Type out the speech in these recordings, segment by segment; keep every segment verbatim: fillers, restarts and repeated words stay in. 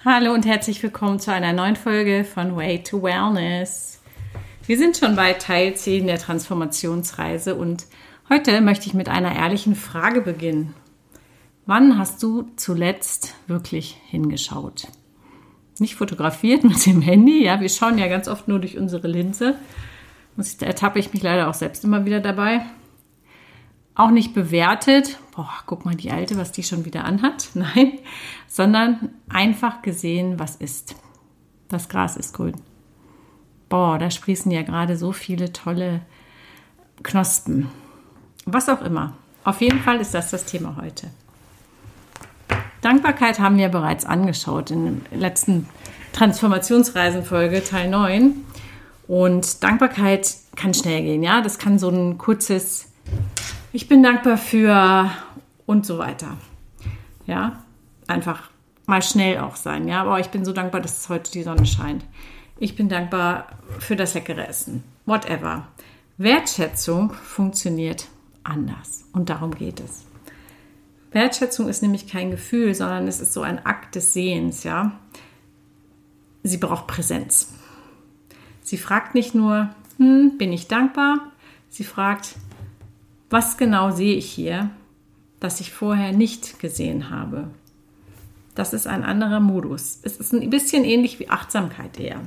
Hallo und herzlich willkommen zu einer neuen Folge von Way to Wellness. Wir sind schon bei Teil zehn der Transformationsreise und heute möchte ich mit einer ehrlichen Frage beginnen. Wann hast du zuletzt wirklich hingeschaut? Nicht fotografiert mit dem Handy, ja, wir schauen ja ganz oft nur durch unsere Linse. Da ertappe ich mich leider auch selbst immer wieder dabei. Auch nicht bewertet, boah, guck mal die Alte, was die schon wieder anhat. Nein, sondern einfach gesehen, was ist. Das Gras ist grün. Boah, da sprießen ja gerade so viele tolle Knospen. Was auch immer. Auf jeden Fall ist das das Thema heute. Dankbarkeit haben wir bereits angeschaut in der letzten Transformationsreisenfolge, Teil neun. Und Dankbarkeit kann schnell gehen, ja. Das kann so ein kurzes Ich bin dankbar für und so weiter. Ja, einfach mal schnell auch sein. Ja, aber ich bin so dankbar, dass heute die Sonne scheint. Ich bin dankbar für das leckere Essen. Whatever. Wertschätzung funktioniert anders. Und darum geht es. Wertschätzung ist nämlich kein Gefühl, sondern es ist so ein Akt des Sehens. Ja, sie braucht Präsenz. Sie fragt nicht nur, hm, bin ich dankbar? Sie fragt, was genau sehe ich hier, das ich vorher nicht gesehen habe? Das ist ein anderer Modus. Es ist ein bisschen ähnlich wie Achtsamkeit eher.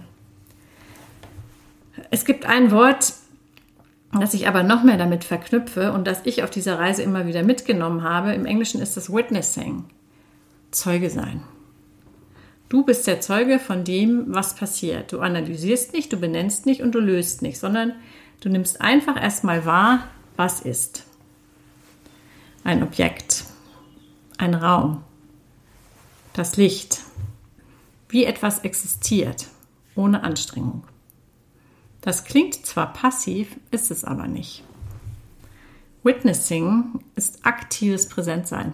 Es gibt ein Wort, das ich aber noch mehr damit verknüpfe und das ich auf dieser Reise immer wieder mitgenommen habe. Im Englischen ist das Witnessing. Zeuge sein. Du bist der Zeuge von dem, was passiert. Du analysierst nicht, du benennst nicht und du löst nicht, sondern du nimmst einfach erstmal wahr, was ist? Ein Objekt, ein Raum, das Licht, wie etwas existiert, ohne Anstrengung. Das klingt zwar passiv, ist es aber nicht. Witnessing ist aktives Präsentsein.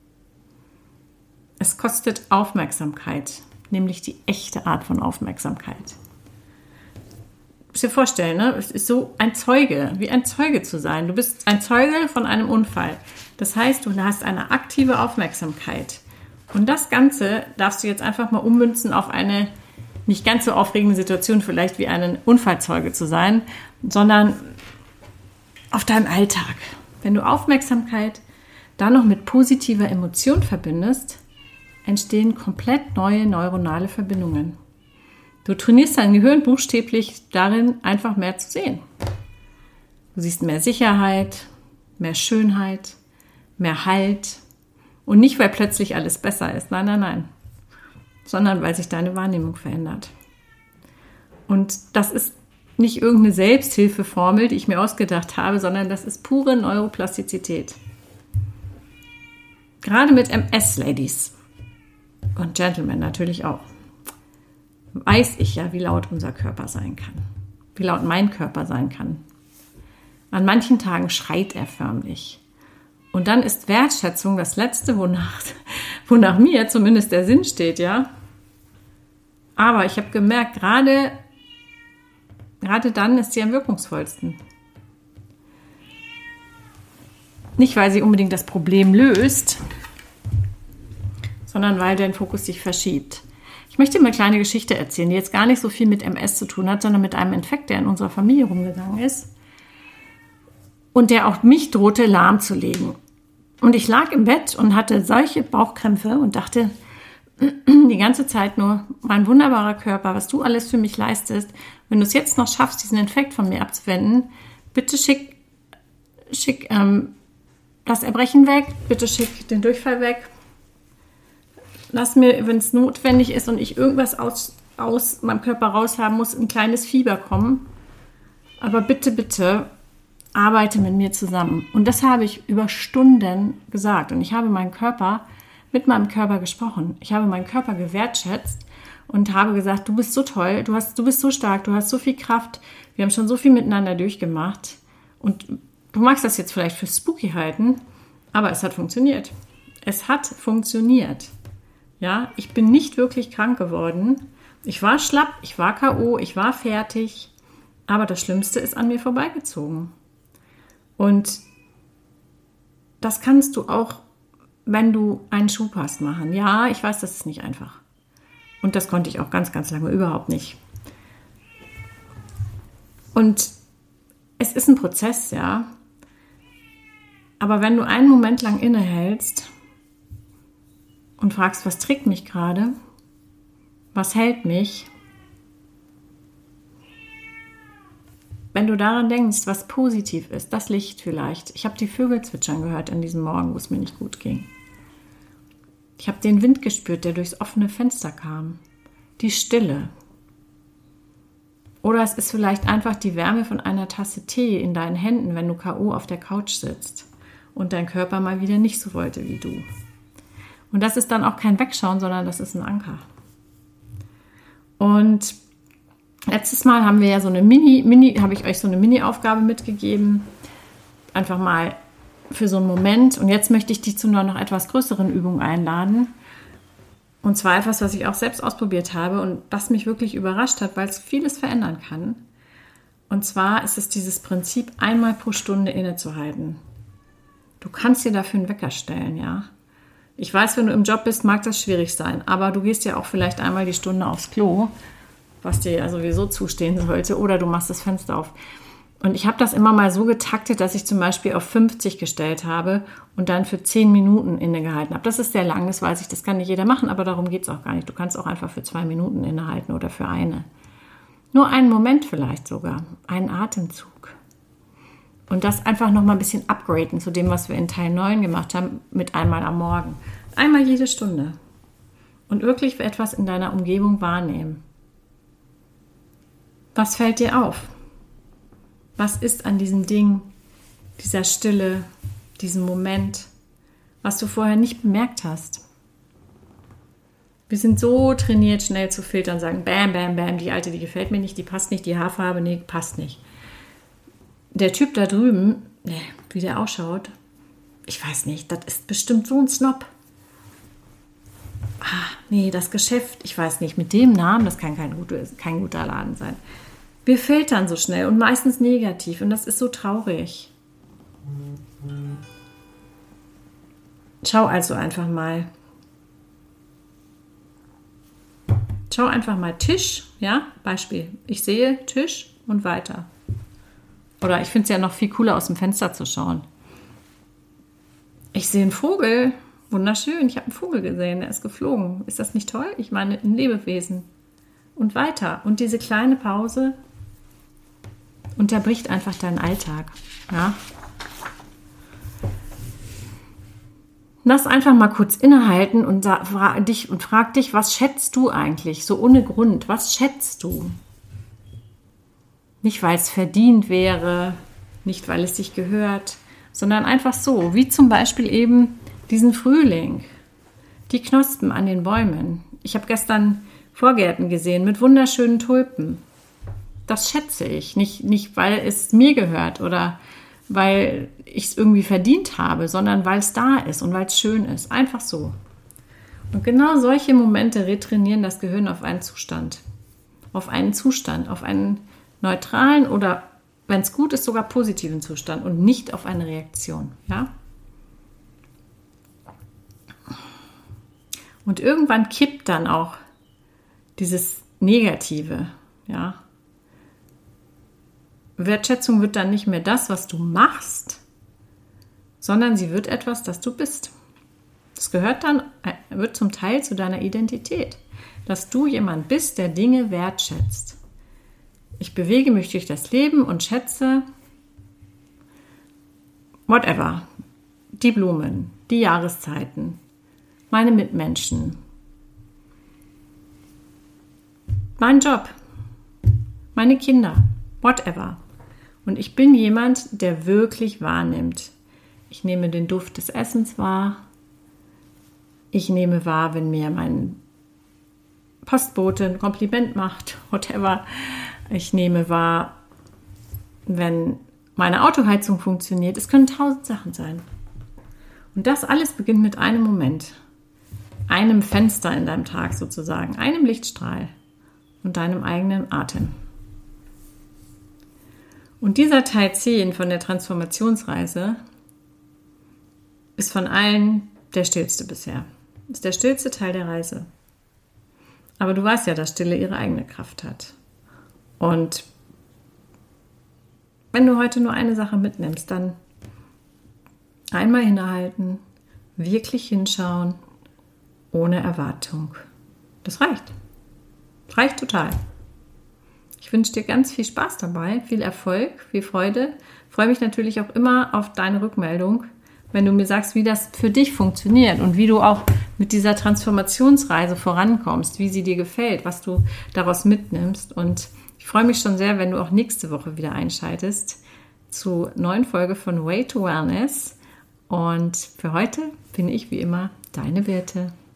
Es kostet Aufmerksamkeit, nämlich die echte Art von Aufmerksamkeit. Dir vorstellen, ne? Es ist so ein Zeuge, wie ein Zeuge zu sein. Du bist ein Zeuge von einem Unfall. Das heißt, du hast eine aktive Aufmerksamkeit. Und das Ganze darfst du jetzt einfach mal ummünzen auf eine nicht ganz so aufregende Situation, vielleicht wie einen Unfallzeuge zu sein, sondern auf deinen Alltag. Wenn du Aufmerksamkeit dann noch mit positiver Emotion verbindest, entstehen komplett neue neuronale Verbindungen. Du trainierst dein Gehirn buchstäblich darin, einfach mehr zu sehen. Du siehst mehr Sicherheit, mehr Schönheit, mehr Halt. Und nicht, weil plötzlich alles besser ist. Nein, nein, nein. Sondern weil sich deine Wahrnehmung verändert. Und das ist nicht irgendeine Selbsthilfeformel, die ich mir ausgedacht habe, sondern das ist pure Neuroplastizität. Gerade mit M S-Ladies und Gentlemen natürlich auch. Weiß ich ja, wie laut unser Körper sein kann, wie laut mein Körper sein kann. An manchen Tagen schreit er förmlich. Und dann ist Wertschätzung das Letzte, wonach, wonach mir zumindest der Sinn steht, ja. Aber ich habe gemerkt, gerade, gerade dann ist sie am wirkungsvollsten. Nicht, weil sie unbedingt das Problem löst, sondern weil dein Fokus sich verschiebt. Ich möchte dir mal eine kleine Geschichte erzählen, die jetzt gar nicht so viel mit M S zu tun hat, sondern mit einem Infekt, der in unserer Familie rumgegangen ist und der auch mich drohte lahmzulegen. Und ich lag im Bett und hatte solche Bauchkrämpfe und dachte die ganze Zeit nur, mein wunderbarer Körper, was du alles für mich leistest, wenn du es jetzt noch schaffst, diesen Infekt von mir abzuwenden, bitte schick, schick ähm, das Erbrechen weg, bitte schick den Durchfall weg. Lass mir, wenn es notwendig ist und ich irgendwas aus, aus meinem Körper raushaben muss, ein kleines Fieber kommen. Aber bitte, bitte, arbeite mit mir zusammen. Und das habe ich über Stunden gesagt. Und ich habe meinen Körper, mit meinem Körper gesprochen. Ich habe meinen Körper gewertschätzt und habe gesagt, du bist so toll, du, hast, du bist so stark, du hast so viel Kraft. Wir haben schon so viel miteinander durchgemacht. Und du magst das jetzt vielleicht für spooky halten, aber es hat funktioniert. Es hat funktioniert. Ja, ich bin nicht wirklich krank geworden. Ich war schlapp, ich war K O, ich war fertig. Aber das Schlimmste ist an mir vorbeigezogen. Und das kannst du auch, wenn du einen Schub hast, machen. Ja, ich weiß, das ist nicht einfach. Und das konnte ich auch ganz, ganz lange überhaupt nicht. Und es ist ein Prozess, ja. Aber wenn du einen Moment lang innehältst und fragst, was trägt mich gerade? Was hält mich? Wenn du daran denkst, was positiv ist, das Licht vielleicht. Ich habe die Vögel zwitschern gehört an diesem Morgen, wo es mir nicht gut ging. Ich habe den Wind gespürt, der durchs offene Fenster kam. Die Stille. Oder es ist vielleicht einfach die Wärme von einer Tasse Tee in deinen Händen, wenn du K O auf der Couch sitzt und dein Körper mal wieder nicht so wollte wie du. Und das ist dann auch kein Wegschauen, sondern das ist ein Anker. Und letztes Mal haben wir ja so eine Mini, Mini, habe ich euch so eine Mini-Aufgabe mitgegeben. Einfach mal für so einen Moment. Und jetzt möchte ich dich zu einer noch etwas größeren Übung einladen. Und zwar etwas, was ich auch selbst ausprobiert habe und das mich wirklich überrascht hat, weil es vieles verändern kann. Und zwar ist es dieses Prinzip, einmal pro Stunde innezuhalten. Du kannst dir dafür einen Wecker stellen, ja. Ich weiß, wenn du im Job bist, mag das schwierig sein, aber du gehst ja auch vielleicht einmal die Stunde aufs Klo, was dir ja sowieso zustehen sollte, oder du machst das Fenster auf. Und ich habe das immer mal so getaktet, dass ich zum Beispiel auf fünfzig gestellt habe und dann für zehn Minuten innegehalten habe. Das ist sehr lang, das weiß ich, das kann nicht jeder machen, aber darum geht es auch gar nicht. Du kannst auch einfach für zwei Minuten innehalten oder für eine. Nur einen Moment vielleicht sogar, einen Atemzug. Und das einfach nochmal ein bisschen upgraden zu dem, was wir in Teil neun gemacht haben, mit einmal am Morgen. Einmal jede Stunde. Und wirklich etwas in deiner Umgebung wahrnehmen. Was fällt dir auf? Was ist an diesem Ding, dieser Stille, diesem Moment, was du vorher nicht bemerkt hast? Wir sind so trainiert, schnell zu filtern, sagen, bam, bam, bam, die alte, die gefällt mir nicht, die passt nicht, die Haarfarbe, nee, passt nicht. Der Typ da drüben, nee, wie der ausschaut, ich weiß nicht, das ist bestimmt so ein Snob. Ah, nee, das Geschäft, ich weiß nicht, mit dem Namen, das kann kein guter, kein guter Laden sein. Wir filtern so schnell und meistens negativ und das ist so traurig. Schau also einfach mal. Schau einfach mal Tisch, ja, Beispiel. Ich sehe Tisch und weiter. Oder ich finde es ja noch viel cooler, aus dem Fenster zu schauen. Ich sehe einen Vogel, wunderschön, ich habe einen Vogel gesehen, der ist geflogen. Ist das nicht toll? Ich meine, ein Lebewesen. Und weiter. Und diese kleine Pause unterbricht einfach deinen Alltag. Ja? Lass einfach mal kurz innehalten und frag dich, und frag dich, was schätzt du eigentlich? So ohne Grund, was schätzt du? Nicht, weil es verdient wäre, nicht, weil es sich gehört, sondern einfach so, wie zum Beispiel eben diesen Frühling, die Knospen an den Bäumen. Ich habe gestern Vorgärten gesehen mit wunderschönen Tulpen. Das schätze ich, nicht, nicht weil es mir gehört oder weil ich es irgendwie verdient habe, sondern weil es da ist und weil es schön ist. Einfach so. Und genau solche Momente retrainieren das Gehirn auf einen Zustand. Auf einen Zustand, auf einen neutralen oder, wenn es gut ist, sogar positiven Zustand und nicht auf eine Reaktion. Ja? Und irgendwann kippt dann auch dieses Negative. Ja? Wertschätzung wird dann nicht mehr das, was du machst, sondern sie wird etwas, das du bist. Das gehört dann, wird zum Teil zu deiner Identität, dass du jemand bist, der Dinge wertschätzt. Ich bewege mich durch das Leben und schätze whatever, die Blumen, die Jahreszeiten, meine Mitmenschen, meinen Job, meine Kinder, whatever. Und ich bin jemand, der wirklich wahrnimmt. Ich nehme den Duft des Essens wahr. Ich nehme wahr, wenn mir mein Postbote ein Kompliment macht, whatever. Ich nehme wahr, wenn meine Autoheizung funktioniert. Es können tausend Sachen sein. Und das alles beginnt mit einem Moment. Einem Fenster in deinem Tag sozusagen. Einem Lichtstrahl und deinem eigenen Atem. Und dieser Teil zehn von der Transformationsreise ist von allen der stillste bisher. Ist der stillste Teil der Reise. Aber du weißt ja, dass Stille ihre eigene Kraft hat. Und wenn du heute nur eine Sache mitnimmst, dann einmal innehalten, wirklich hinschauen, ohne Erwartung. Das reicht. Reicht total. Ich wünsche dir ganz viel Spaß dabei, viel Erfolg, viel Freude. Ich freue mich natürlich auch immer auf deine Rückmeldung, wenn du mir sagst, wie das für dich funktioniert und wie du auch mit dieser Transformationsreise vorankommst, wie sie dir gefällt, was du daraus mitnimmst. Und ich freue mich schon sehr, wenn du auch nächste Woche wieder einschaltest zur neuen Folge von Way to Wellness. Und für heute bin ich wie immer deine Birte.